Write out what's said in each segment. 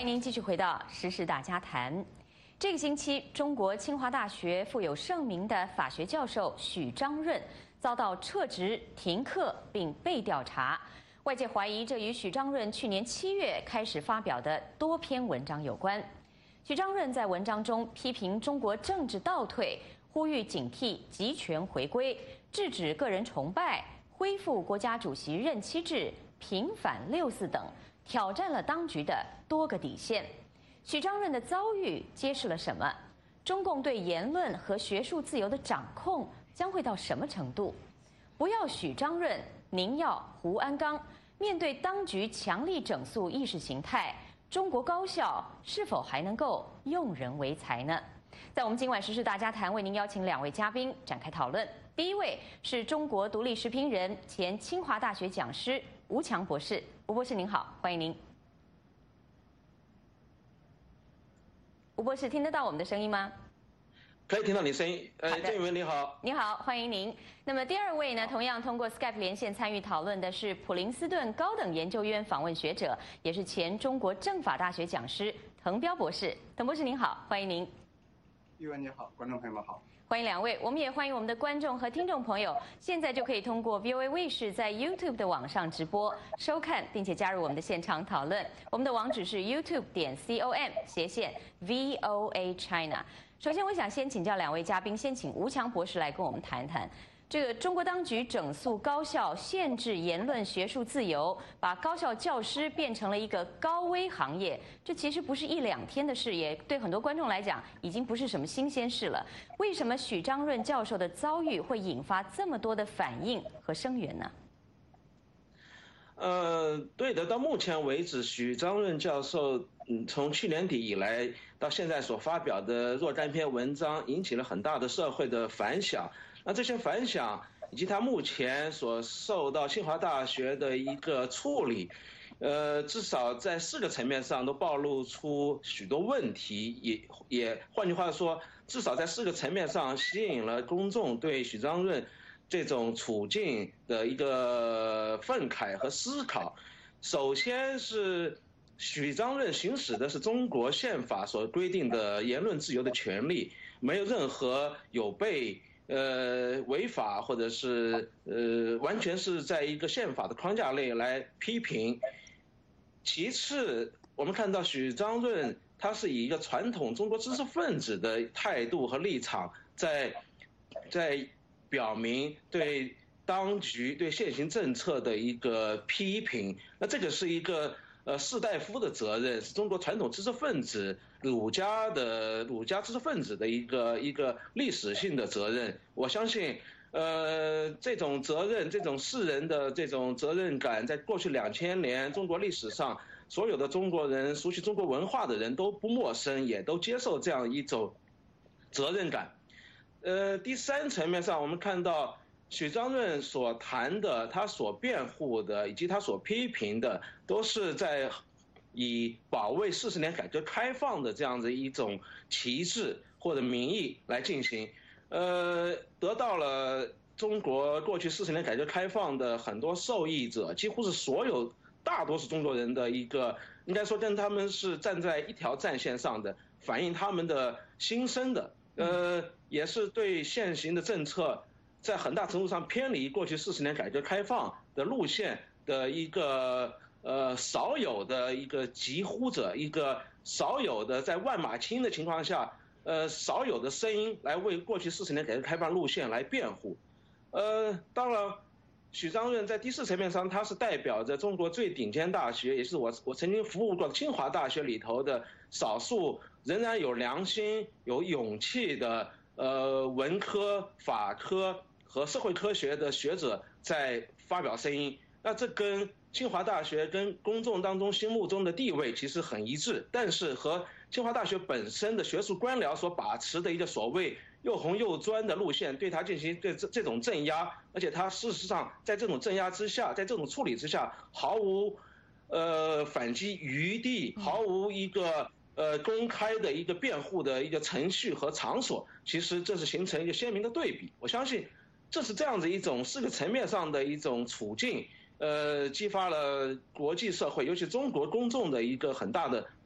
迎您继续回到时事大家谈。这个星期，中国清华大学富有盛名的法学教授许章润遭到撤职、停课并被调查。外界怀疑这与许章润去年7月开始发表的多篇文章有关。许章润在文章中批评中国政治倒退，呼吁警惕集权回归，制止个人崇拜，恢复国家主席任期制，平反6·4等，挑战了当局的多个底线。许章润的遭遇揭示了什么？中共对言论和学术自由的掌控将会到什么程度？不要许章润，宁要胡鞍钢。面对当局强力整肃意识形态，中国高校是否还能够用人唯才呢？在我们今晚时事大家谈，为您邀请2位嘉宾展开讨论。第一位是中国独立时评人、前清华大学讲师吴强博士。吴博士您好，欢迎您。吴博士听得到我们的声音吗？ 可以听到你声音。郑宇文你好。 你好，欢迎您。那么第二位呢，同样通过 Skype 连线参与讨论的是普林斯顿高等研究院访问学者，也是前中国政法大学讲师滕彪博士。滕博士您好，欢迎您。 玉文你好，观众朋友们好。 欢迎2位，我们也欢迎我们的观众和听众朋友，现在就可以通过 VOA 卫视在 YouTube 的网上直播收看，并且加入我们的现场讨论。我们的网址是 youtube.com/VOA China。首先，我想先请教2位嘉宾，先请吴强博士来跟我们谈谈。这个中国当局整肃高校，限制言论学术自由，把高校教师变成了一个高危行业，这其实不是1、2天的事，也对很多观众来讲已经不是什么新鲜事了。为什么许章润教授的遭遇会引发这么多的反应和声援呢？ 对的，到目前为止，许章润教授从去年底以来到现在所发表的若干篇文章，引起了很大的社会的反响。那这些反响以及他目前所受到清华大学的一个处理，至少在4个层面上都暴露出许多问题，也换句话说，至少在4个层面上吸引了公众对许章润这种处境的一个愤慨和思考。首先是许章润行使的是中国宪法所规定的言论自由的权利，没有任何有被违法或者是完全是在一个宪法的框架内来批评。其次，我们看到许章润他是以一个传统中国知识分子的态度和立场在表明对当局对现行政策的一个批评。那这个是一个士大夫的责任，是中国传统知识分子儒家知识分子的一个历史性的责任。我相信，这种责任，这种世人的这种责任感，在过去2000年中国历史上，所有的中国人熟悉中国文化的人都不陌生，也都接受这样一种责任感。第3层面上，我们看到许章润所谈的、他所辩护的以及他所批评的，都是在以保卫40年改革开放的这样的一种旗帜或者名义来进行，得到了中国过去40年改革开放的很多受益者，几乎是大多数中国人的一个，应该说跟他们是站在一条战线上的，反映他们的心声的，也是对现行的政策在很大程度上偏离过去40年改革开放的路线的一个少有的一个疾呼者，一个少有的在万马齐喑的情况下，少有的声音来为过去40年改革开放路线来辩护。当然，许章润在第4层面上，他是代表着中国最顶尖大学，也是我曾经服务过的清华大学里头的少数仍然有良心、有勇气的文科、法科和社会科学的学者在发表声音。那这跟清华大学跟公众当中心目中的地位其实很一致，但是和清华大学本身的学术官僚所把持的一个所谓又红又专的路线，对他进行这种镇压，而且他事实上在这种镇压之下，在这种处理之下，毫无反击余地，毫无一个公开的一个辩护的一个程序和场所，其实这是形成一个鲜明的对比。我相信这是这样子一种4个层面上的一种处境，激发了国际社会，尤其中国公众的一个很大的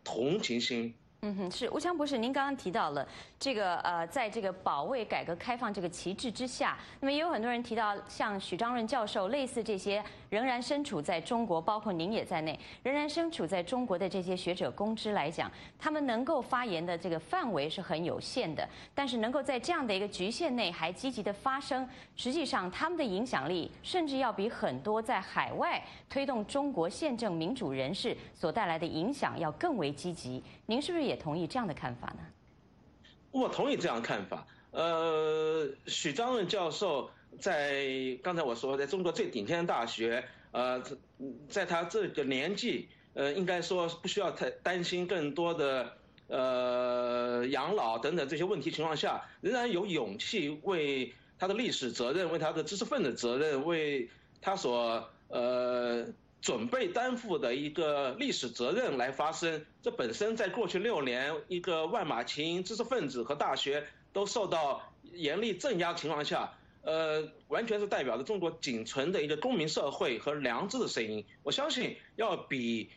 同情心。 是吴强博士，您刚刚提到了这个在这个保卫改革开放这个旗帜之下，那么也有很多人提到，像许章润教授类似这些仍然身处在中国，包括您也在内，仍然身处在中国的这些学者公知来讲，他们能够发言的这个范围是很有限的，但是能够在这样的一个局限内还积极的发声，实际上他们的影响力甚至要比很多在海外推动中国宪政民主人士所带来的影响要更为积极。您是不是也同意这样的看法呢？ 我同意这样的看法。许章润教授在刚才我说，在中国最顶尖的大学，在他这个年纪，应该说不需要太担心更多的养老等等这些问题情况下，仍然有勇气为他的历史责任、为他的知识分子责任、为他所准备担负的一个历史责任来发声，这本身在过去6年，一个万马齐喑，知识分子和大学都受到严厉镇压情况下，完全是代表着中国仅存的一个公民社会和良知的声音。我相信要比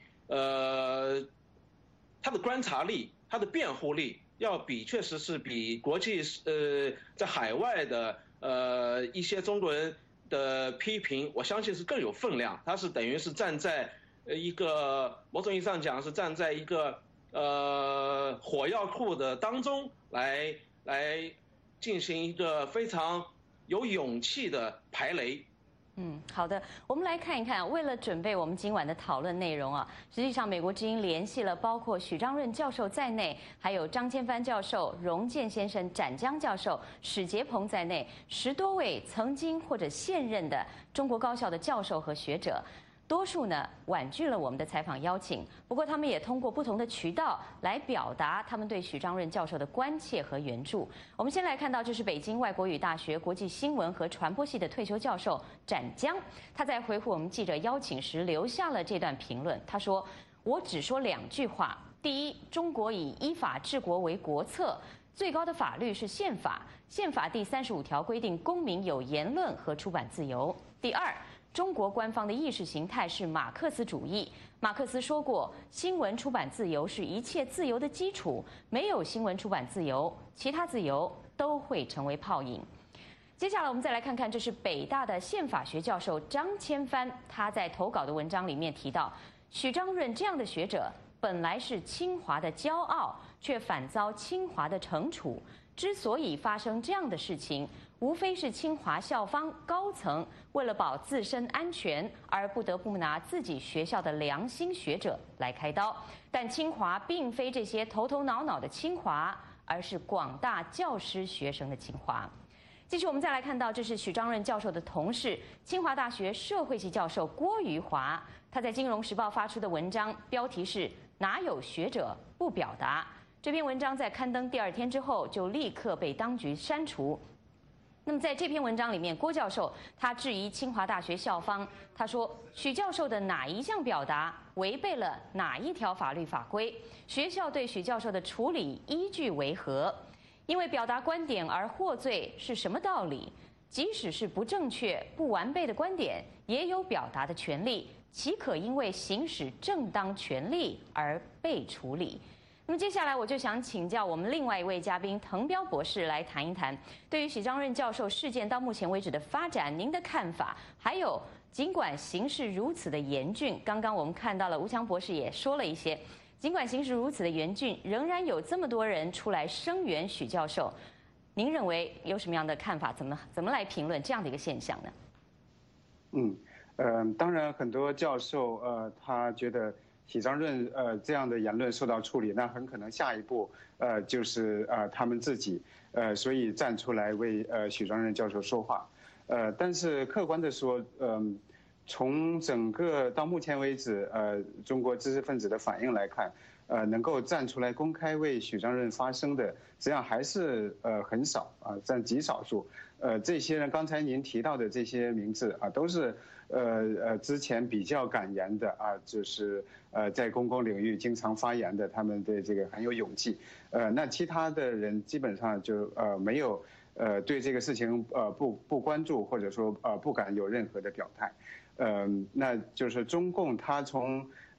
他的观察力、他的辩护力，要比确实是比国际在海外的一些中国人的批评，我相信是更有分量。他是等于是站在一个某种意义上讲是站在一个火药库的当中来进行一个非常有勇气的排雷。 好的，我们来看一看。为了准备我们今晚的讨论内容啊，实际上美国之音联系了包括许章润教授在内，还有张千帆教授、荣建先生、展江教授、史杰鹏在内10多位曾经或者现任的中国高校的教授和学者。多数呢婉拒了我们的采访邀请，不过他们也通过不同的渠道来表达他们对许章润教授的关切和援助。我们先来看到，这是北京外国语大学国际新闻和传播系的退休教授展江，他在回复我们记者邀请时留下了这段评论。他说：“我只说2句话。第一，中国以依法治国为国策，最高的法律是宪法，宪法第35条规定公民有言论和出版自由。第二，中国官方的意识形态是马克思主义。马克思说过，新闻出版自由是一切自由的基础，没有新闻出版自由，其他自由都会成为泡影。”接下来我们再来看看，这是北大的宪法学教授张千帆，他在投稿的文章里面提到，许章润这样的学者本来是清华的骄傲，却反遭清华的惩处。之所以发生这样的事情，无非是清华校方高层为了保自身安全，而不得不拿自己学校的良心学者来开刀。但清华并非这些头头脑脑的清华，而是广大教师学生的清华。继续，我们再来看到，这是许章润教授的同事，清华大学社会系教授郭余华，他在《金融时报》发出的文章，标题是“哪有学者不表达”。这篇文章在刊登第2天之后，就立刻被当局删除。那么在这篇文章里面，郭教授他质疑清华大学校方，他说许教授的哪一项表达违背了哪一条法律法规？学校对许教授的处理依据为何？因为表达观点而获罪是什么道理？即使是不正确、不完备的观点，也有表达的权利，岂可因为行使正当权利而被处理？那么接下来我就想请教我们另外一位嘉宾滕彪博士来谈一谈，对于许章润教授事件到目前为止的发展，您的看法？还有，尽管形势如此的严峻，刚刚我们看到了吴强博士也说了一些，尽管形势如此的严峻，仍然有这么多人出来声援许教授，您认为有什么样的看法？怎么来评论这样的一个现象呢？ 当然很多教授他觉得许章润这样的言论受到处理，那很可能下一步就是他们自己所以站出来为许章润教授说话。但是客观的说，从整个到目前为止中国知识分子的反应来看，能够站出来公开为许章润发声的，实际上还是很少占极少数。这些人刚才您提到的这些名字都是之前比较敢言的就是在公共领域经常发言的，他们的这个很有勇气。那其他的人基本上就没有对这个事情不关注，或者说不敢有任何的表态。那就是中共他从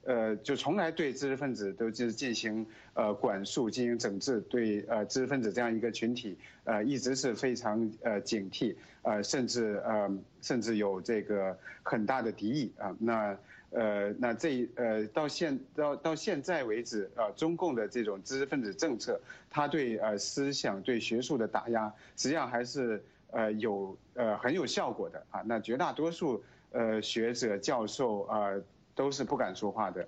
就从来对知识分子都是进行管束、进行整治，对知识分子这样一个群体一直是非常警惕，甚至有这个很大的敌意啊。那到现在为止中共的这种知识分子政策，它对思想、对学术的打压，实际上还是很有效果的啊。那绝大多数学者、教授都是不敢说话的。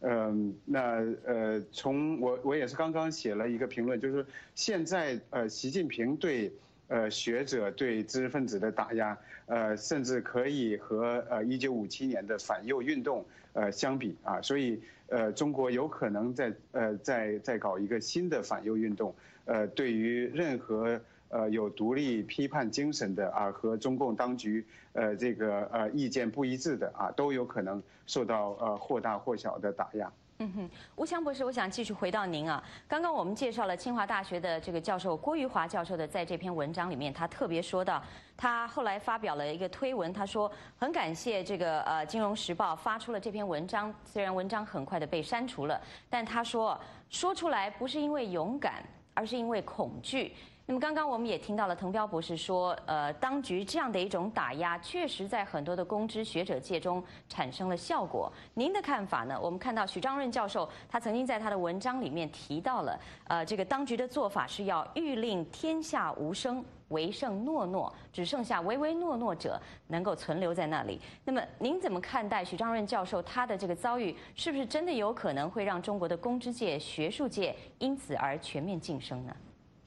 我也是刚刚写了一个评论，就是现在习近平对学者、对知识分子的打压，甚至可以和1957年的反右运动相比啊。所以中国有可能再搞一个新的反右运动，对于任何有独立批判精神的和中共当局这个意见不一致的都有可能受到或大或小的打压。 吴强博士，我想继续回到您啊。刚刚我们介绍了清华大学的这个教授郭玉华教授的，在这篇文章里面，他特别说到，他后来发表了一个推文，他说很感谢这个《金融时报》发出了这篇文章，虽然文章很快的被删除了，但他说出来不是因为勇敢，而是因为恐惧。那么刚刚我们也听到了滕彪博士说，当局这样的一种打压，确实在很多的公知学者界中产生了效果。您的看法呢？我们看到许章润教授，他曾经在他的文章里面提到了，这个当局的做法是要欲令天下无声，唯剩诺诺，只剩下唯唯诺诺者能够存留在那里。那么您怎么看待许章润教授他的这个遭遇？是不是真的有可能会让中国的公知界、学术界因此而全面晋升呢？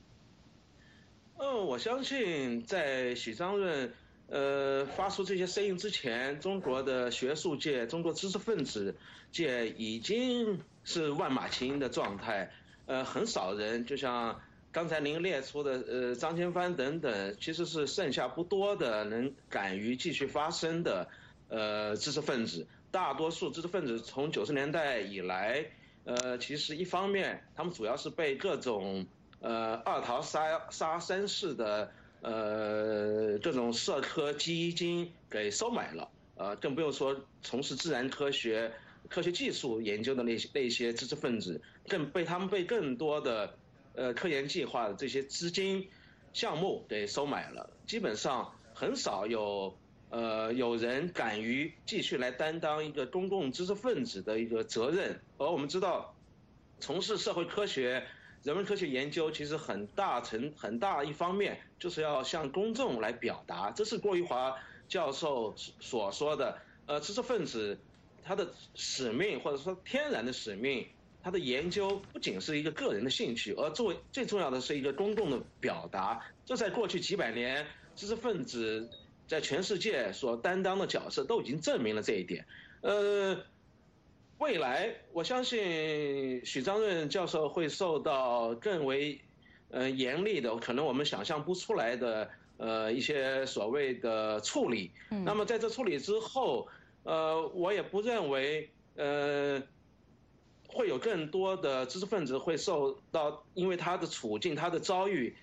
我相信在许章润发出这些声音之前，中国的学术界、中国知识分子界已经是万马齐喑的状态。很少人，就像刚才您列出的张千帆等等，其实是剩下不多的能敢于继续发声的知识分子。大多数知识分子从90年代以来，其实一方面他们主要是被各种二桃杀身式的这种社科基金给收买了，更不用说从事自然科学、科学技术研究的那些知识分子，他们被更多的科研计划的这些资金项目给收买了。基本上很少有人敢于继续来担当一个公共知识分子的一个责任。而我们知道，从事社会科学、人文科学研究，其实很大一方面就是要向公众来表达，这是郭玉华教授所说的。知识分子他的使命，或者说天然的使命，他的研究不仅是一个个人的兴趣，而作为最重要的是一个公共的表达。这在过去几百年，知识分子在全世界所担当的角色都已经证明了这一点。未来我相信许章润教授会受到更为严厉的，可能我们想象不出来的一些所谓的处理。那么在这处理之后，我也不认为会有更多的知识分子会受到因为他的处境、他的遭遇，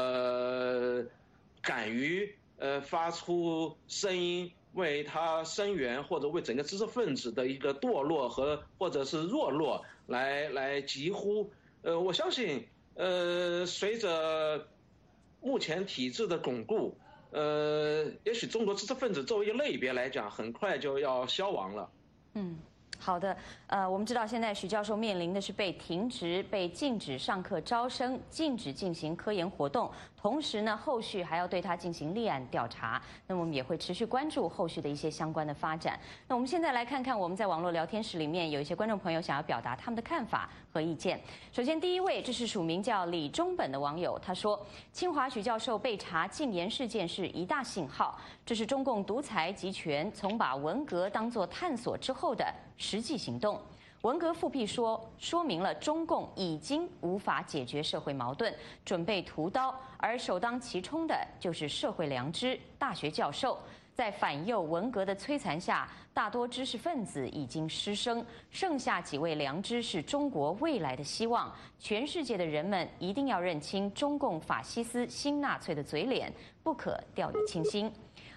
敢于发出声音，为他声援，或者为整个知识分子的一个堕落或者是弱落来疾呼。我相信随着目前体制的巩固，也许中国知识分子作为一个类别来讲，很快就要消亡了。 好的，我们知道现在许教授面临的是被停职、被禁止上课招生、禁止进行科研活动，同时呢，后续还要对他进行立案调查。那么我们也会持续关注后续的一些相关的发展。那我们现在来看看我们在网络聊天室里面有一些观众朋友想要表达他们的看法和意见。首先，第一位，这是署名叫李中本的网友，他说：清华许教授被查禁言事件是一大信号，这是中共独裁集权从把文革当作探索之后的实际行动。文革复辟说明了中共已经无法解决社会矛盾，准备屠刀，而首当其冲的就是社会良知。大学教授在反右文革的摧残下，大多知识分子已经失声，剩下几位良知是中国未来的希望。全世界的人们一定要认清中共法西斯新纳粹的嘴脸，不可掉以轻心。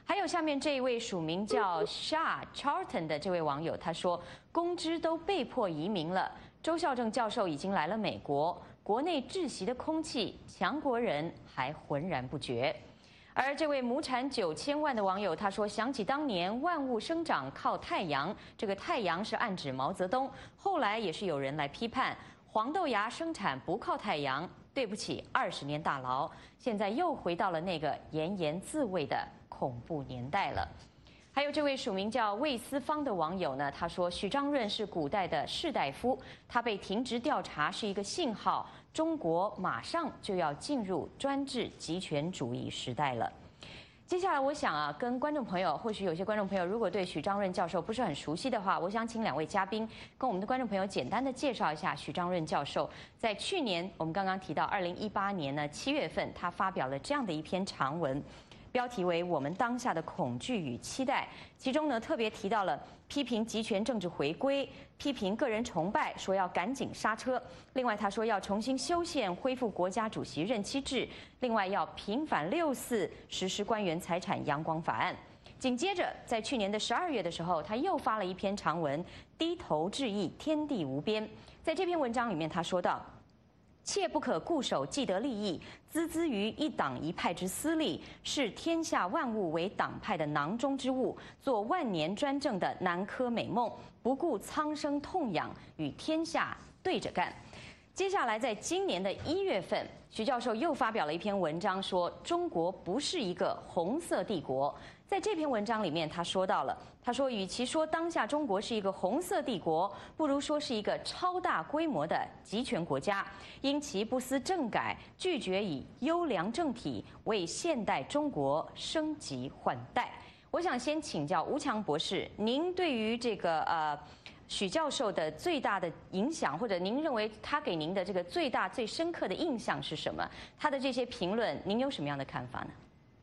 还有下面这一位署名叫 Shah Charlton 的这位网友，他说：“公知都被迫移民了，周孝正教授已经来了美国，国内窒息的空气，强国人还浑然不觉。”而这位亩产9000万的网友，他说：“想起当年万物生长靠太阳，这个太阳是暗指毛泽东。后来也是有人来批判，黄豆芽生产不靠太阳，对不起，20年大牢。现在又回到了那个炎炎自慰的恐怖年代了。”还有这位署名叫魏思芳的网友呢，他说：“许章润是古代的士大夫，他被停职调查是一个信号，中国马上就要进入专制极权主义时代了。”接下来，我想啊，跟观众朋友，或许有些观众朋友如果对许章润教授不是很熟悉的话，我想请2位嘉宾跟我们的观众朋友简单的介绍一下许章润教授。在去年，我们刚刚提到2018年呢7月份，他发表了这样的一篇长文。标题为《我们当下的恐惧与期待》，其中呢特别提到了批评集权政治回归，批评个人崇拜，说要赶紧刹车。另外他说要重新修宪，恢复国家主席任期制。另外要平反6·4，实施官员财产阳光法案。紧接着在去年的12月的时候，他又发了一篇长文《低头致意，天地无边》。在这篇文章里面，他说到：“切不可固守既得利益，孜孜于一党一派之私利，视天下万物为党派的囊中之物，做万年专政的南柯美梦，不顾苍生痛痒，与天下对着干。”接下来，在今年的1月份，徐教授又发表了一篇文章，说中国不是一个红色帝国。在这篇文章里面，他说到了，他说，与其说当下中国是一个红色帝国，不如说是一个超大规模的集权国家，因其不思政改，拒绝以优良政体为现代中国升级换代。我想先请教吴强博士，您对于这个许教授的最大的影响，或者您认为他给您的这个最大最深刻的印象是什么？他的这些评论，您有什么样的看法呢？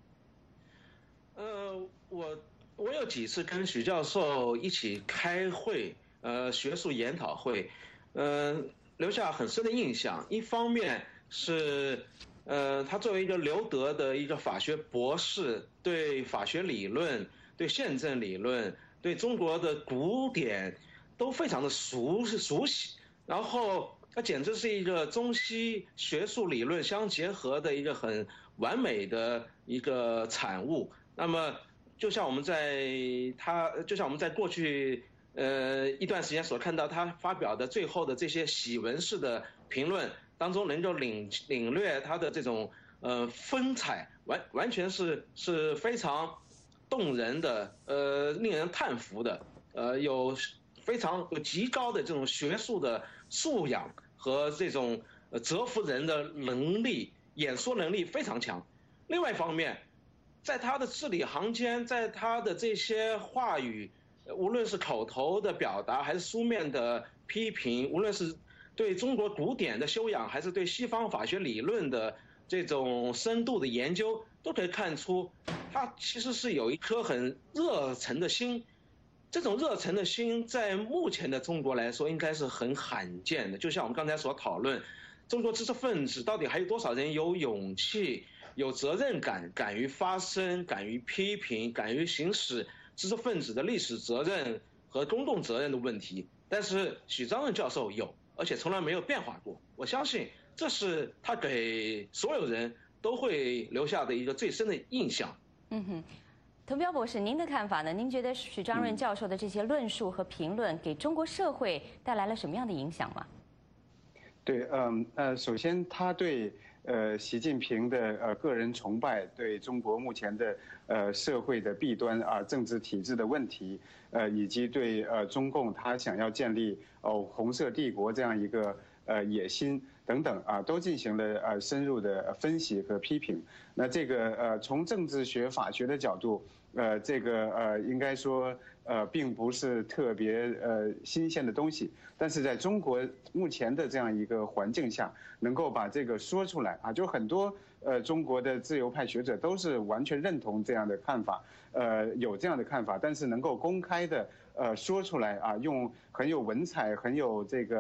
我有几次跟许教授一起开会，学术研讨会，留下很深的印象。一方面是，他作为一个留德的一个法学博士，对法学理论、对宪政理论、对中国的古典都非常的熟悉，然后他简直是一个中西学术理论相结合的一个很完美的一个产物。那么，就像我们在过去一段时间所看到他发表的最后的这些喜文式的评论当中，能够领略他的这种风采，完全是非常动人的，令人叹服的，有极高的这种学术的素养和这种折服人的能力，演说能力非常强。另外一方面，在他的字里行间，在他的这些话语，无论是口头的表达还是书面的批评，无论是对中国古典的修养，还是对西方法学理论的这种深度的研究，都可以看出他其实是有一颗很热忱的心。这种热忱的心在目前的中国来说应该是很罕见的。就像我们刚才所讨论，中国知识分子到底还有多少人有勇气、有责任感，敢于发声、敢于批评、敢于行使知识分子的历史责任和公共责任的问题。但是许章润教授有，而且从来没有变化过。我相信这是他给所有人都会留下的一个最深的印象。 滕彪博士，您的看法呢？您觉得许章润教授的这些论述和评论给中国社会带来了什么样的影响吗？ 对，首先他对习近平的个人崇拜，对中国目前的社会的弊端政治体制的问题，以及对中共他想要建立红色帝国这样一个野心等等都进行了深入的分析和批评。那这个从政治学、法学的角度，这个应该说并不是特别新鲜的东西，但是在中国目前的这样一个环境下，能够把这个说出来就很多中国的自由派学者都是完全认同这样的看法，有这样的看法，但是能够公开的说出来用很有文采、很有这个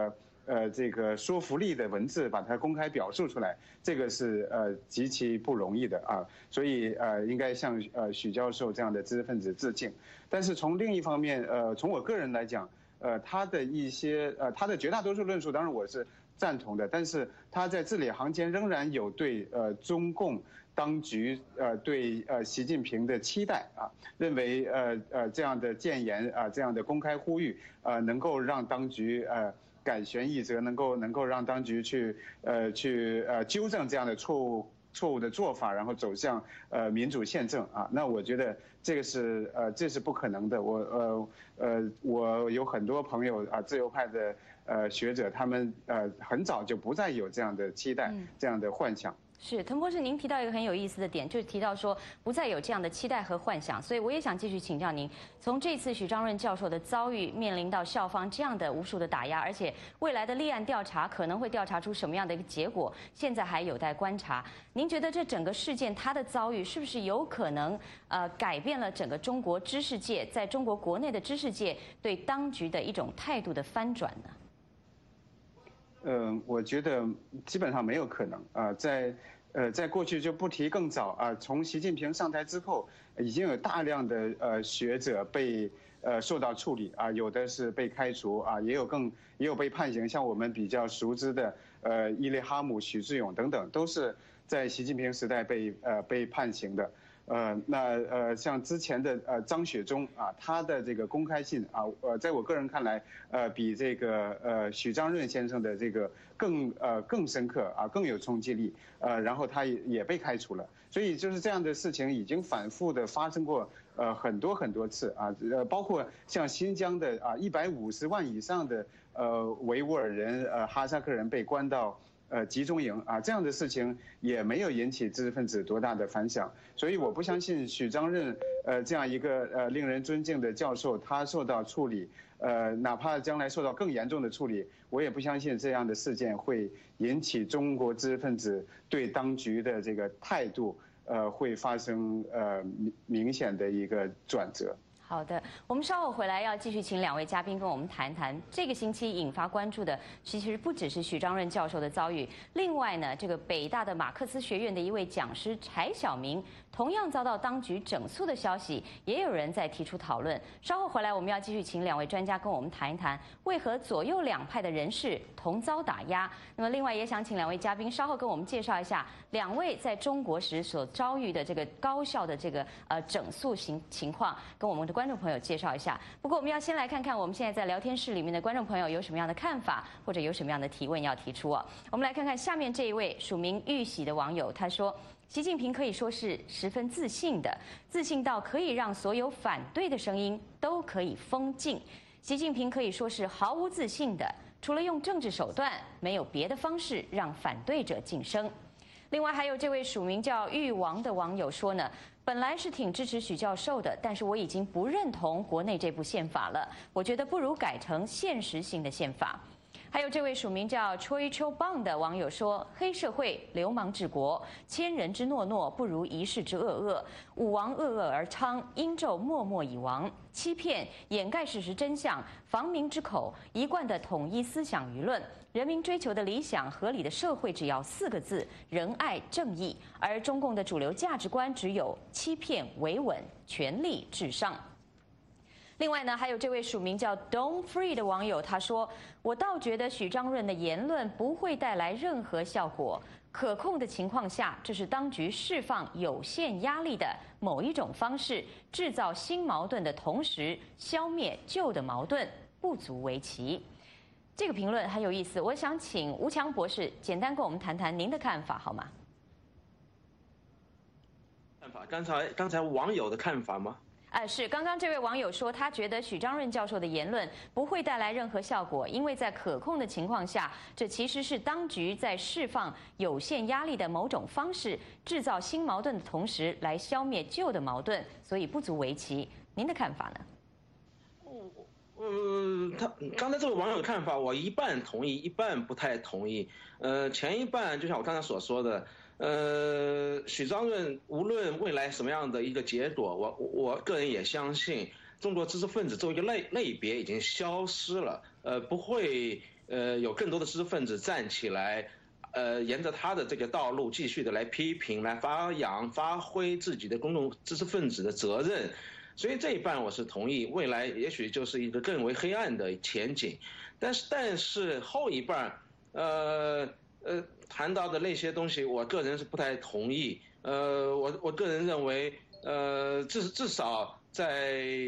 这个说服力的文字把它公开表述出来，这个是极其不容易的啊。所以应该向许教授这样的知识分子致敬。但是从另一方面，从我个人来讲，他的一些他的绝大多数论述，当然我是赞同的，但是他在字里行间仍然有对中共当局对习近平的期待啊，认为这样的谏言啊，这样的公开呼吁能够让当局改弦易辙，能够让当局去纠正这样的错误的做法，然后走向民主宪政啊。那我觉得这是不可能的。我有很多朋友啊，自由派的学者，他们很早就不再有这样的期待，这样的幻想。 是，滕博士，您提到一个很有意思的点，就是提到说不再有这样的期待和幻想，所以我也想继续请教您，从这次许章润教授的遭遇，面临到校方这样的无数的打压，而且未来的立案调查可能会调查出什么样的一个结果，现在还有待观察。您觉得这整个事件他的遭遇是不是有可能改变了整个中国知识界，在中国国内的知识界对当局的一种态度的翻转呢？ 我觉得基本上没有可能啊，在过去就不提更早啊，从习近平上台之后，已经有大量的学者被受到处理啊，有的是被开除啊，也有被判刑，像我们比较熟知的伊利哈姆、许志勇等等，都是在习近平时代被判刑的。像之前的张雪忠啊，他的这个公开信啊，在我个人看来，比这个许章润先生的这个更深刻啊，更有冲击力。然后他也被开除了，所以就是这样的事情已经反复的发生过很多次啊，包括像新疆的啊150万以上的维吾尔人哈萨克人被关到集中营啊，这样的事情也没有引起知识分子多大的反响，所以我不相信许章润这样一个令人尊敬的教授，他受到处理，哪怕将来受到更严重的处理，我也不相信这样的事件会引起中国知识分子对当局的这个态度会发生明显的一个转折。 好的，我们稍后回来要继续请两位嘉宾跟我们谈谈这个星期引发关注的，其实不只是许章润教授的遭遇，另外呢，这个北大的马克思学院的一位讲师柴晓明同样遭到当局整肃的消息，也有人在提出讨论。稍后回来我们要继续请两位专家跟我们谈一谈，为何左右两派的人士同遭打压。那么另外也想请两位嘉宾稍后跟我们介绍一下两位在中国时所遭遇的这个高校的这个整肃情况，跟我们的观众朋友介绍一下。不过我们要先来看看我们现在在聊天室里面的观众朋友有什么样的看法，或者有什么样的提问要提出哦。我们来看看下面这一位署名玉喜的网友，他说：习近平可以说是十分自信的，自信到可以让所有反对的声音都可以封禁。习近平可以说是毫无自信的，除了用政治手段，没有别的方式让反对者晋升。另外还有这位署名叫玉王的网友说呢，本来是挺支持许教授的，但是我已经不认同国内这部宪法了，我觉得不如改成现实性的宪法。还有这位署名叫 Choi Cho Bang 的网友说，黑社会流氓治国，千人之诺诺不如一世之恶恶，武王恶恶而昌，殷纣默默以亡，欺骗掩盖事实真相，防民之口，一贯的统一思想舆论，人民追求的理想合理的社会只要4个字：仁爱正义，而中共的主流价值观只有欺骗维稳，权力至上。另外呢，还有这位署名叫 Don't Free 的网友，他说：我倒觉得许章润的言论不会带来任何效果，可控的情况下，这是当局释放有限压力的某一种方式，制造新矛盾的同时消灭旧的矛盾，不足为奇。这个评论很有意思，我想请吴强博士简单跟我们谈谈您的看法好吗？ 看法？刚才网友的看法吗？ 是刚刚这位网友说，他觉得许章润教授的言论不会带来任何效果，因为在可控的情况下，这其实是当局在释放有限压力的某种方式，制造新矛盾的同时来消灭旧的矛盾，所以不足为奇。您的看法呢？ 他刚才这位网友的看法，我一半同意，一半不太同意。前一半就像我刚才所说的。许章润无论未来什么样的一个结果，我个人也相信，中国知识分子作为一个类别已经消失了，不会有更多的知识分子站起来，沿着他的这个道路继续的来批评、来发挥自己的公众知识分子的责任。所以这一半我是同意，未来也许就是一个更为黑暗的前景。但是后一半，谈到的那些东西，我个人是不太同意。我个人认为，至少在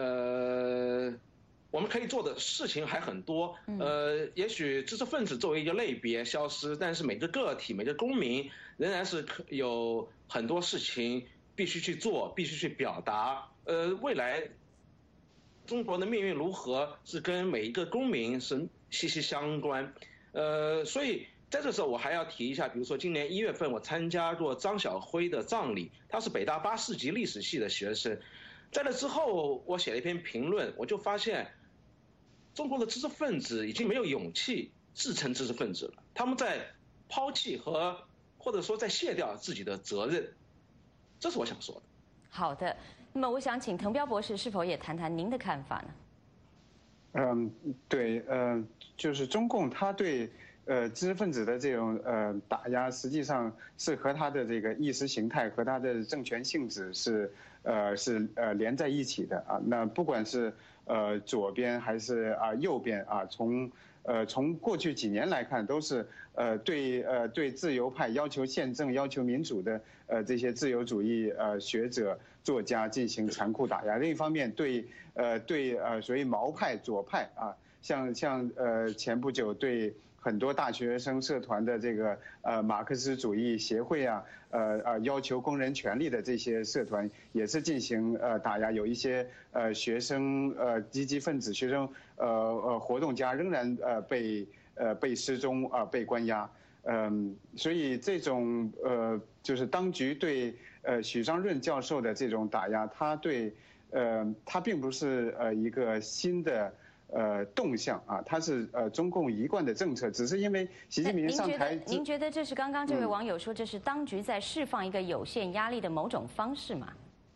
我们可以做的事情还很多。也许知识分子作为一个类别消失，但是每个个体、每个公民仍然是有很多事情必须去做，必须去表达。未来中国的命运如何，是跟每一个公民是息息相关。所以在这时候我还要提一下，比如说今年1月份我参加过张晓辉的葬礼，他是北大8世纪历史系的学生。在那之后，我写了一篇评论，我就发现，中国的知识分子已经没有勇气自称知识分子了，他们在抛弃或者说在卸掉自己的责任，这是我想说的。 好的，那么我想请滕彪博士是否也谈谈您的看法呢？ 对，就是中共他对知识分子的这种打压，实际上是和他的这个意识形态和他的政权性质是连在一起的啊。那不管是左边还是右边啊，从过去几年来看，都是对自由派要求宪政、要求民主的这些自由主义学者、作家进行残酷打压。另一方面，对所谓毛派、左派啊，像前不久对很多大学生社团的这个马克思主义协会啊，要求工人权利的这些社团也是进行打压，有一些学生积极分子、学生活动家仍然被失踪被关押。所以这种就是当局对许章润教授的这种打压，他并不是一个新的动向啊，它是中共一贯的政策，只是因为习近平上台。 您觉得这是刚刚这位网友说，这是当局在释放一个有限压力的某种方式吗？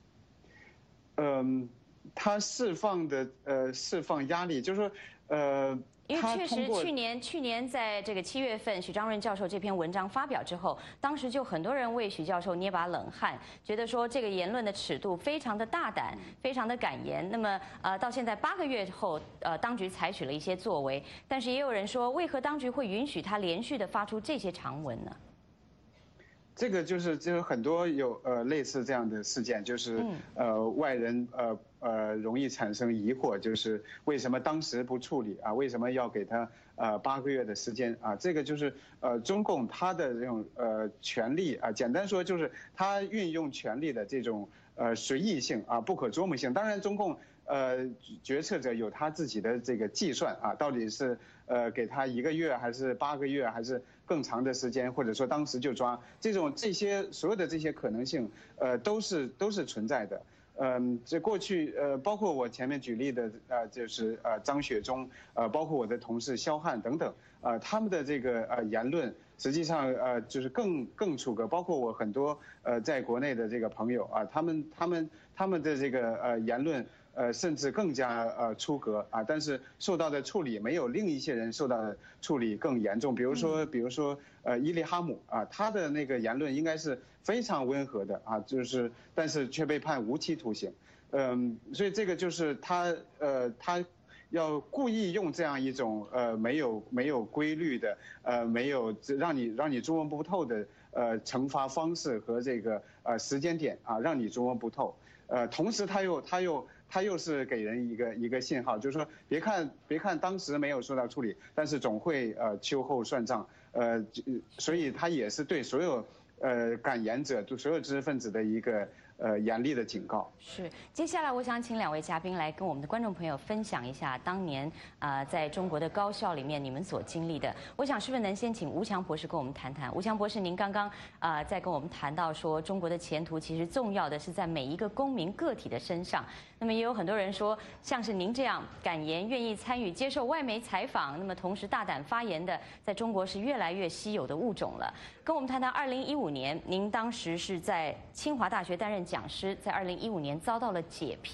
他释放压力，就是说因为确实去年在这个7月份，许章润教授这篇文章发表之后，当时就很多人为许教授捏把冷汗，觉得说这个言论的尺度非常的大胆，非常的敢言。那么到现在8个月后，当局采取了一些作为，但是也有人说，为何当局会允许他连续的发出这些长文呢？ 这个就是很多有类似这样的事件，就是外人容易产生疑惑，就是为什么当时不处理啊？为什么要给他8个月的时间啊？这个就是中共他的这种权力啊，简单说就是他运用权力的这种随意性啊，不可捉摸性。当然，中共决策者有他自己的这个计算啊，到底是给他1个月还是8个月还是更长的时间，或者说当时就抓，这些所有的这些可能性都是存在的。这过去包括我前面举例的就是张雪忠包括我的同事肖汉等等他们的这个言论，实际上就是更出格。包括我很多在国内的这个朋友啊，他们的这个言论甚至更加出格啊，但是受到的处理没有另一些人受到的处理更严重。比如说伊利哈姆啊，他的那个言论应该是非常温和的啊，但是却被判无期徒刑。所以这个就是他要故意用这样一种没有规律的没有让你捉摸不透的惩罚方式和这个时间点啊，让你捉摸不透。同时他又是给人一个信号，就是说别看当时没有受到处理，但是总会秋后算账。所以他也是对所有敢言者、对所有知识分子的一个严厉的警告。 是，接下来我想请2位嘉宾来跟我们的观众朋友分享一下当年在中国的高校里面你们所经历的。我想是不是能先请吴强博士跟我们谈谈？吴强博士，您刚刚在跟我们谈到说，中国的前途其实重要的是在每一个公民个体的身上。那么也有很多人说，像是您这样敢言、愿意参与、接受外媒采访，那么同时大胆发言的，在中国是越来越稀有的物种了。跟我们谈谈2015年，您当时是在清华大学担任讲师，在2015年遭到了解聘，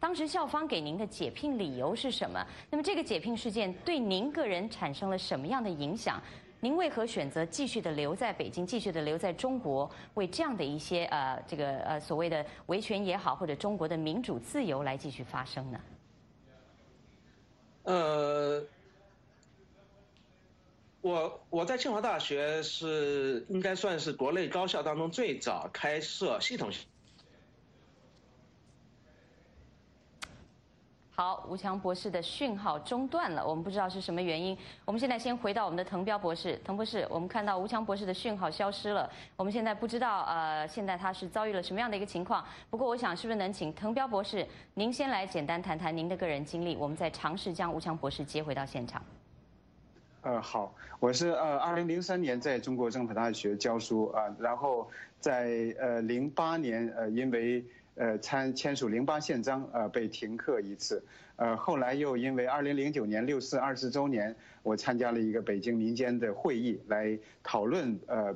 当时校方给您的解聘理由是什么？那么这个解聘事件对您个人产生了什么样的影响？您为何选择继续的留在北京，继续的留在中国，为这样的一些所谓的维权也好，或者中国的民主自由来继续发声呢？ 我在清华大学是应该算是国内高校当中最早开设系统性。 好，吴强博士的讯号中断了，我们不知道是什么原因。我们现在先回到我们的滕彪博士，滕博士，我们看到吴强博士的讯号消失了，我们现在不知道现在他是遭遇了什么样的一个情况。不过我想是不是能请滕彪博士您先来简单谈谈您的个人经历，我们再尝试将吴强博士接回到现场。 好，我是2003年在中国政法大学教书啊，然后在08年因为签署08宪章被停课一次，后来又因为2009年6·420周年，我参加了一个北京民间的会议来讨论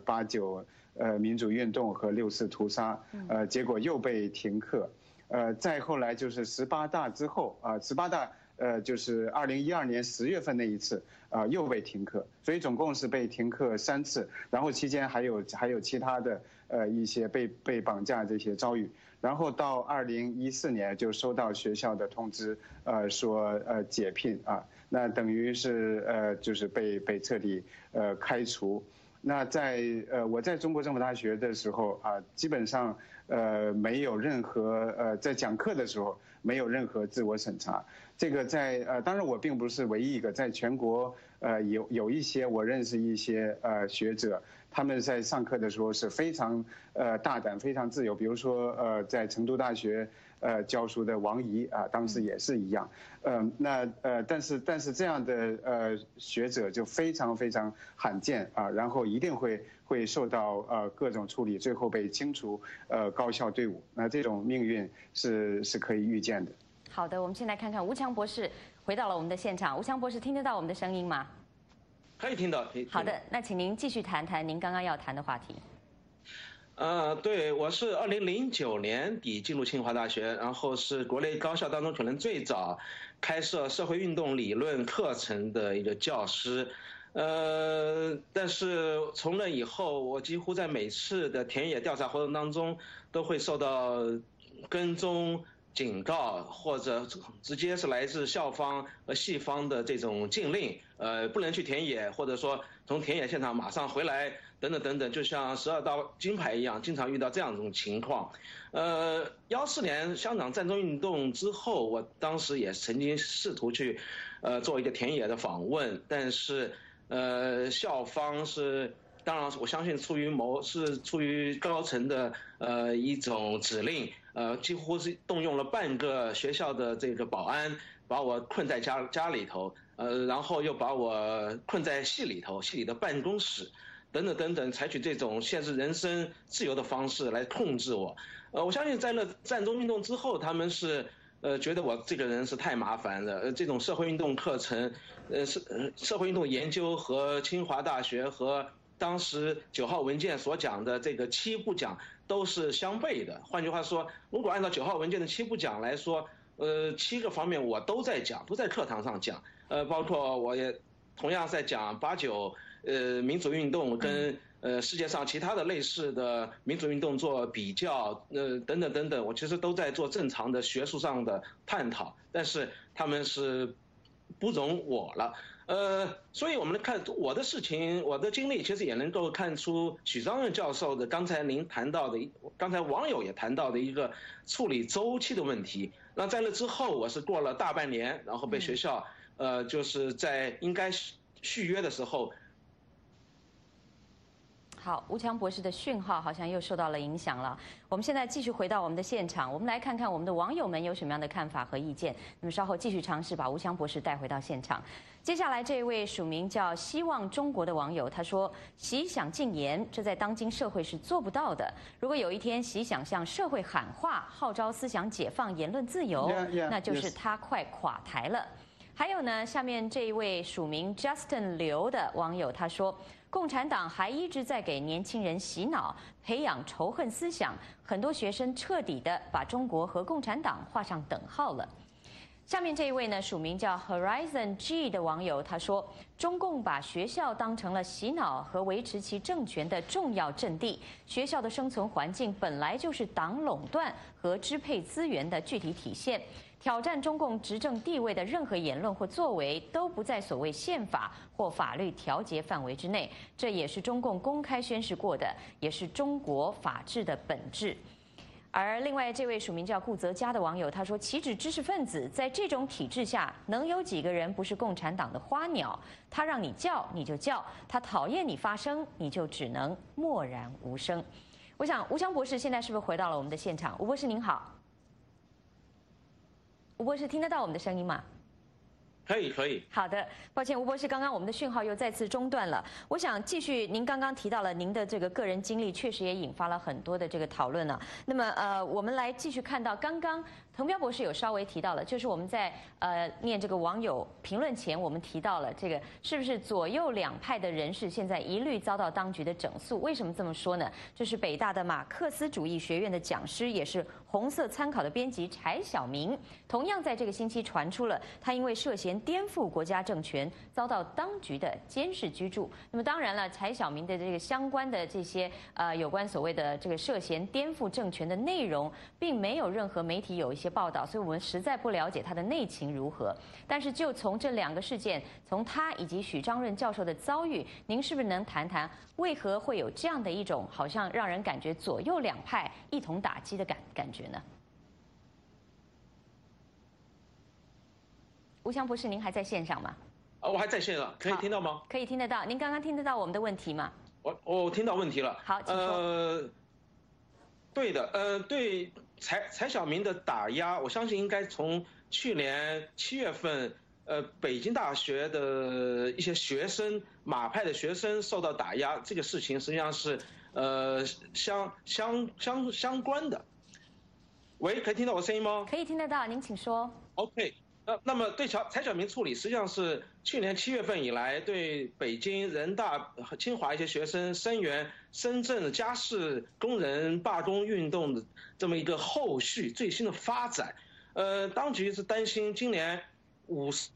89民主运动和6·4屠杀，结果又被停课，再后来就是18大之后18大。就是2012年10月份那一次，又被停课，所以总共是被停课3次，然后期间还有其他的一些被绑架这些遭遇，然后到2014年就收到学校的通知，说解聘那等于是就是被彻底开除。那我在中国政法大学的时候基本上没有任何在讲课的时候没有任何自我审查。这个当然我并不是唯一一个，在全国有一些我认识一些学者，他们在上课的时候是非常大胆、非常自由。比如说在成都大学教书的王怡当时也是一样。但是这样的学者就非常非常罕见然后一定会受到各种处理，最后被清除高校队伍。那这种命运是可以预见的。 好的，我们先来看看吴强博士回到了我们的现场。吴强博士听得到我们的声音吗？ 可以听到。 好的，那请您继续谈谈您刚刚要谈的话题。 对，我是2009年底进入清华大学，然后是国内高校当中可能最早开设社会运动理论课程的一个教师。但是从那以后，我几乎在每次的田野调查活动当中都会受到跟踪、警告，或者直接是来自校方和系方的这种禁令，不能去田野，或者说从田野现场马上回来，等等等等，就像12道金牌一样，经常遇到这样一种情况。14年香港战争运动之后，我当时也曾经试图去做一个田野的访问，但是校方当然我相信是出于高层的一种指令。几乎是动用了半个学校的这个保安，把我困在家里头，然后又把我困在系里的办公室，等等等等，采取这种限制人身自由的方式来控制我。我相信在那战争运动之后，他们是觉得我这个人是太麻烦了。这种社会运动课程，社会运动研究和清华大学和当时9号文件所讲的这个7不讲都是相悖的。换句话说，如果按照9号文件的7不讲来说，7个方面我都在讲，都在课堂上讲。包括我也同样在讲89民主运动跟世界上其他的类似的民主运动做比较，等等等等，我其实都在做正常的学术上的探讨，但是他们是不容我了。所以我们看我的事情，我的经历其实也能够看出许章任教授的刚才您谈到的，刚才网友也谈到的一个处理周期的问题。那在那之后，我是过了大半年，然后被学校就是在应该续约的时候。 好，吴强博士的讯号好像又受到了影响了。我们现在继续回到我们的现场，我们来看看我们的网友们有什么样的看法和意见。那么稍后继续尝试把吴强博士带回到现场。接下来这一位署名叫希望中国的网友，他说：习想禁言，这在当今社会是做不到的。如果有一天习想向社会喊话，号召思想解放、言论自由，那就是他快垮台了。还有呢，下面这一位署名 Justin 刘的网友他说： 共产党还一直在给年轻人洗脑，培养仇恨思想，很多学生彻底的把中国和共产党画上等号了。下面这一位呢，署名叫 Horizon G 的网友，他说：中共把学校当成了洗脑和维持其政权的重要阵地，学校的生存环境本来就是党垄断和支配资源的具体体现。挑战中共执政地位的任何言论或作为都不在所谓宪法或法律调节范围之内，这也是中共公开宣示过的，也是中国法治的本质。而另外这位署名叫顾泽嘉的网友他说：岂止知识分子，在这种体制下，能有几个人不是共产党的花鸟？他让你叫你就叫，他讨厌你发声，你就只能默然无声。我想吴强博士现在是不是回到了我们的现场？吴博士您好。吴博士听得到我们的声音吗？ 可以。 好的，抱歉，吴博士，刚刚我们的讯号又再次中断了。我想继续，您刚刚提到了您的这个个人经历，确实也引发了很多的这个讨论了。那么我们来继续看到刚刚滕彪博士有稍微提到了，就是我们在念这个网友评论前，我们提到了这个是不是左右两派的人士现在一律遭到当局的整肃？为什么这么说呢？这是北大的马克思主义学院的讲师，也是红色参考的编辑柴晓明，同样在这个星期传出了他因为涉嫌颠覆国家政权，遭到当局的监视居住。那么当然了，柴晓明的这个相关的这些有关所谓的这个涉嫌颠覆政权的内容，并没有任何媒体有一些报道，所以我们实在不了解他的内情如何。但是就从这两个事件，从他以及许章润教授的遭遇，您是不是能谈谈为何会有这样的一种好像让人感觉左右两派一同打击的感觉呢？吴强博士，您还在线上吗？ 我还在线上，可以听到吗？ 可以听得到。您刚刚听得到我们的问题吗？ 我听到问题了。 好，请说。 对的，对柴晓明的打压，我相信应该从去年7月份，北京大学的一些学生，马派的学生受到打压，这个事情实际上是相关的。喂，可以听到我声音吗？ 可以听得到，您请说。 OK。那么对柴晓明处理，实际上是去年7月份以来对北京人大、清华一些学生声援深圳家事工人罢工运动的这么一个后续最新的发展。当局是担心今年50。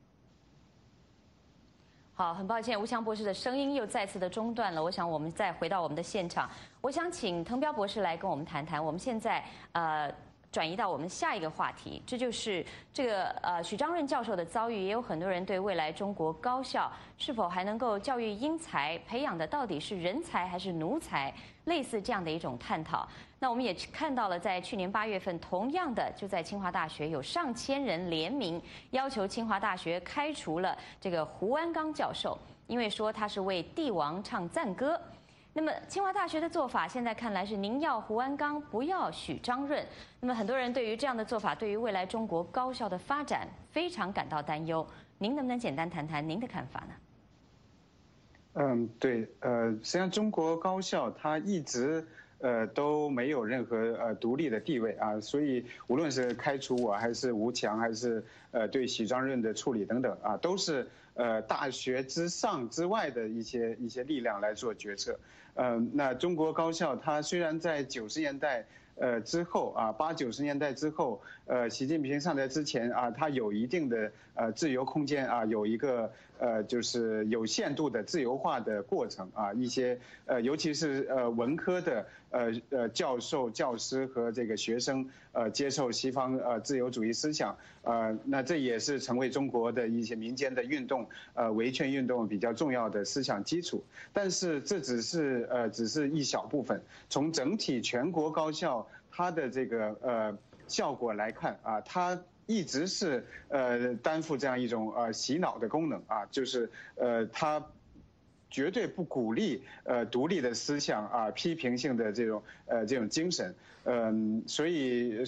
好，很抱歉，吴强博士的声音又再次的中断了。我想我们再回到我们的现场，我想请滕彪博士来跟我们谈谈。我们现在转移到我们下一个话题，这就是这个许章润教授的遭遇，也有很多人对未来中国高校是否还能够教育英才，培养的到底是人才还是奴才，类似这样的一种探讨。那我们也看到了，在去年8月份，同样的就在清华大学有上千人联名要求清华大学开除了这个胡鞍钢教授，因为说他是为帝王唱赞歌。那么清华大学的做法现在看来是您要胡鞍钢，不要许章润。那么很多人对于这样的做法，对于未来中国高校的发展非常感到担忧。您能不能简单谈谈您的看法呢？ 对，实际上中国高校它一直都没有任何独立的地位啊，所以无论是开除我还是吴强，还是对许章润的处理等等啊，都是大学之上之外的一些力量来做决策。那中国高校它虽然在90年代之后啊，80、90年代之后，习近平上台之前啊，它有一定的自由空间啊，有一个就是有限度的自由化的过程啊，一些尤其是文科的教授、教师和这个学生接受西方自由主义思想，那这也是成为中国的一些民间的运动维权运动比较重要的思想基础。但是这只是一小部分，从整体全国高校它的这个效果来看啊，它一直是担负这样一种洗脑的功能啊，就是它绝对不鼓励独立的思想啊，批评性的这种精神，所以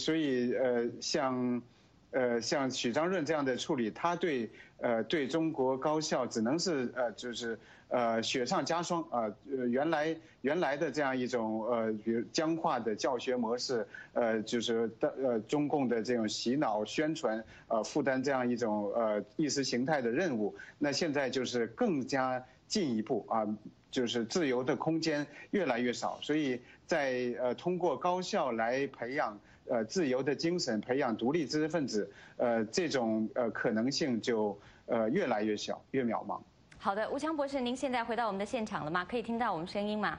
像许章润这样的处理，他对中国高校只能是就是雪上加霜啊，原来的这样一种比如僵化的教学模式，就是中共的这种洗脑宣传负担这样一种意识形态的任务，那现在就是更加进一步啊，就是自由的空间越来越少，所以在通过高校来培养自由的精神，培养独立知识分子，这种可能性就越来越小，越渺茫。 好的，吴强博士，您现在回到我们的现场了吗？可以听到我们声音吗？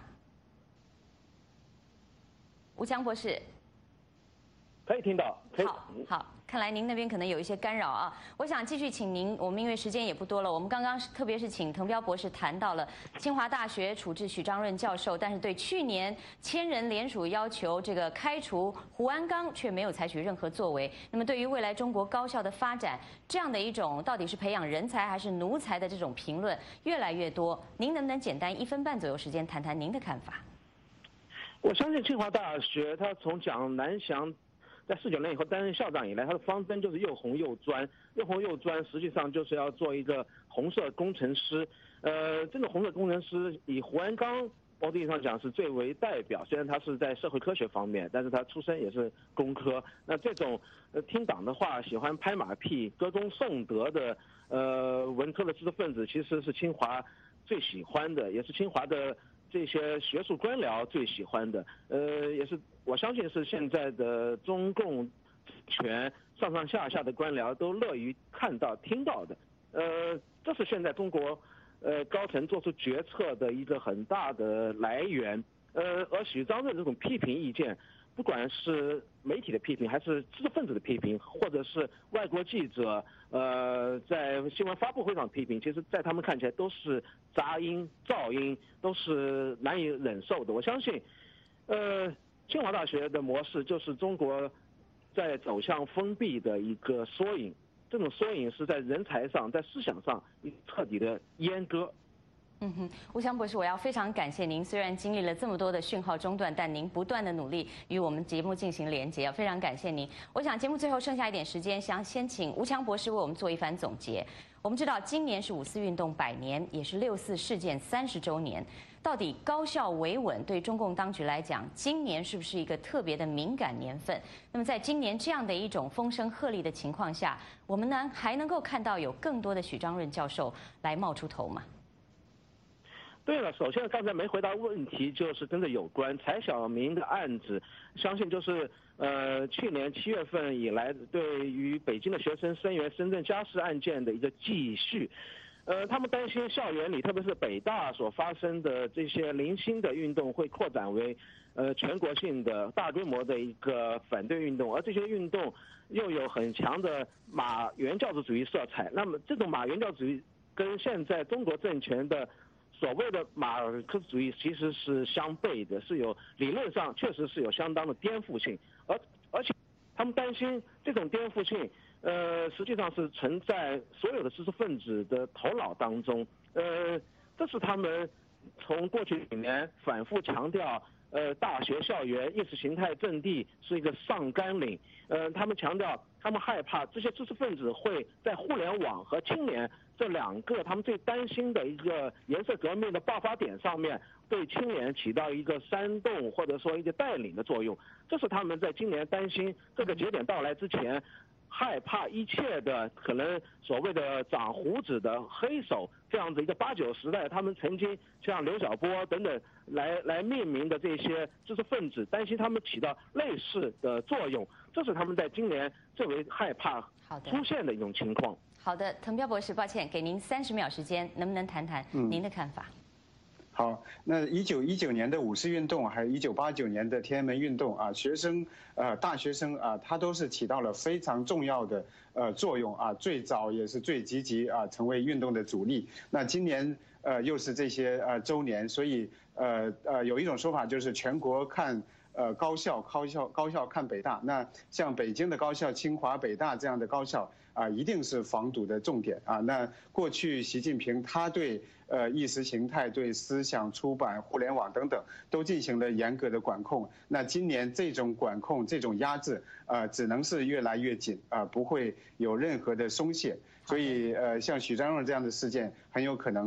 吴强博士， 可以听到。 好，看来您那边可能有一些干扰啊。我想继续请您，我们因为时间也不多了，我们刚刚特别是请滕彪博士谈到了清华大学处置许章润教授，但是对去年千人联署要求这个开除胡安刚却没有采取任何作为。那么对于未来中国高校的发展，这样的一种到底是培养人才还是奴才的这种评论越来越多，您能不能简单1分半左右时间谈谈您的看法？ 我相信清华大学，他从蒋南翔在49年以后担任校长以来，他的方针就是又红又专，又红又专，实际上就是要做一个红色工程师。这种红色工程师以胡安刚某种意义上讲是最为代表，虽然他是在社会科学方面，但是他出身也是工科。那这种听党的话，喜欢拍马屁、歌功颂德的文科的知识分子，其实是清华最喜欢的，也是清华的这些学术官僚最喜欢的，也是我相信是现在的中共权上上下下的官僚都乐于看到听到的，这是现在中国高层做出决策的一个很大的来源，而许章润这种批评意见，不管是媒体的批评，还是知识分子的批评，或者是外国记者在新闻发布会上批评，其实在他们看起来都是杂音、噪音，都是难以忍受的。我相信，清华大学的模式就是中国在走向封闭的一个缩影。这种缩影是在人才上、在思想上彻底的阉割。 吴强博士，我要非常感谢您。虽然经历了这么多的讯号中断，但您不断的努力与我们节目进行连接，非常感谢您。我想节目最后剩下一点时间，想先请吴强博士为我们做一番总结。我们知道今年是5四运动100年，也是6四事件30周年。到底高校维稳对中共当局来讲，今年是不是一个特别的敏感年份？那么在今年这样的一种风声鹤唳的情况下，我们呢还能够看到有更多的许章润教授来冒出头吗？ 对了，首先刚才没回答问题，就是跟这有关柴小明的案子，相信就是去年7月份以来对于北京的学生声援深圳家事案件的一个继续。他们担心校园里，特别是北大所发生的这些零星的运动会扩展为全国性的大规模的一个反对运动，而这些运动又有很强的马原教旨主义色彩。那么这种马原教旨主义跟现在中国政权的所谓的马尔克斯主义其实是相悖的，是有理论上确实是有相当的颠覆性，而且他们担心这种颠覆性，实际上是存在所有的知识分子的头脑当中，这是他们从过去几年反复强调，大学校园意识形态阵地是一个上甘岭，他们强调，他们害怕这些知识分子会在互联网和青年这2个他们最担心的一个颜色革命的爆发点上面，对青年起到一个煽动或者说一个带领的作用，这是他们在今年担心这个节点到来之前，害怕一切的可能所谓的长胡子的黑手这样子一个89时代，他们曾经像刘晓波等等来命名的这些知识分子，担心他们起到类似的作用，这是他们在今年最为害怕出现的一种情况。 好的，滕彪博士，抱歉，给您30秒时间，能不能谈谈您的看法？ 好，那1919年的5四运动，还有1989年的天安门运动啊，学生大学生啊，他都是起到了非常重要的作用啊，最早也是最积极啊，成为运动的主力。那今年又是这些周年，所以有一种说法就是全国看高校看北大。那像北京的高校，清华、北大这样的高校啊，一定是防堵的重点啊。那过去习近平他对意识形态、对思想出版、互联网等等都进行了严格的管控。那今年这种管控、这种压制，只能是越来越紧啊，不会有任何的松懈。所以像许章润这样的事件，很有可能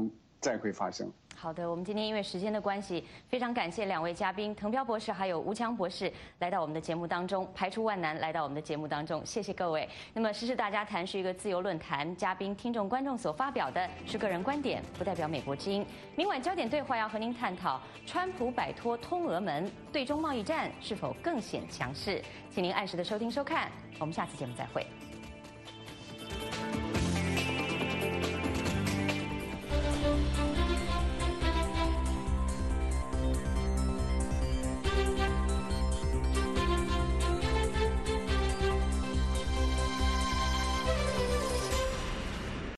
再会发生。 好的，我们今天因为时间的关系，非常感谢2位嘉宾滕彪博士还有吴强博士来到我们的节目当中，排除万难来到我们的节目当中，谢谢各位。那么时事大家谈是一个自由论坛，嘉宾、听众、观众所发表的是个人观点，不代表美国之音。明晚焦点对话要和您探讨，川普摆脱通俄门，对中贸易战是否更显强势？请您按时的收听收看，我们下次节目再会。